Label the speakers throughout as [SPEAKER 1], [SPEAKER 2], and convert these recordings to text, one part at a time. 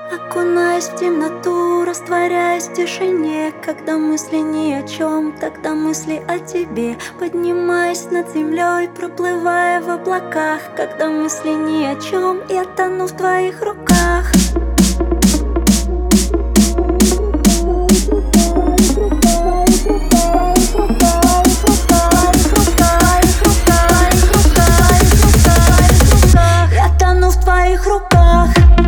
[SPEAKER 1] Окунаясь в темноту, растворяясь в тишине. Когда мысли ни о чем, тогда мысли о тебе. Поднимаясь над землей, проплывая в облаках. Когда мысли ни о чем, я тону в твоих руках. Я тону в твоих руках.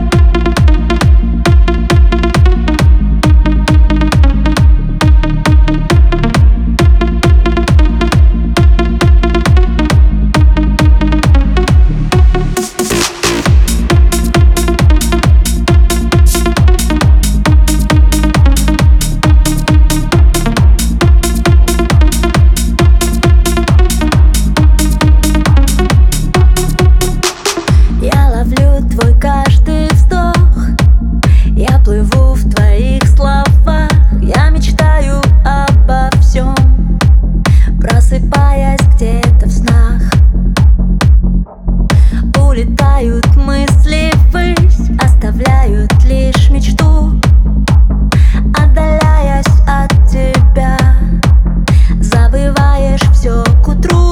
[SPEAKER 1] Твой каждый вздох, я плыву в твоих словах. Я мечтаю обо всем, просыпаясь где-то в снах. Улетают мысли ввысь, оставляют лишь мечту. Отдаляясь от тебя, забываешь все к утру.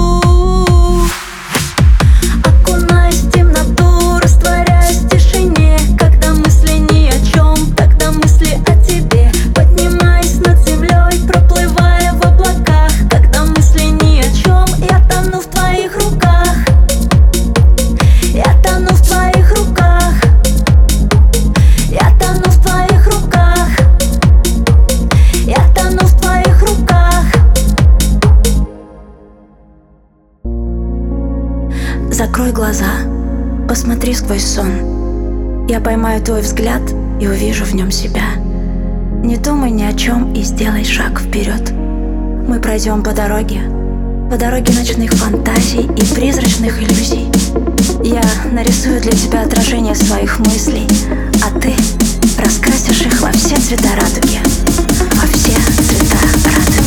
[SPEAKER 1] Закрой глаза, посмотри сквозь сон. Я поймаю твой взгляд и увижу в нем себя. Не думай ни о чем и сделай шаг вперед. Мы пройдем по дороге ночных фантазий и призрачных иллюзий. Я нарисую для тебя отражение своих мыслей, а ты раскрасишь их во все цвета радуги, во все цвета радуги.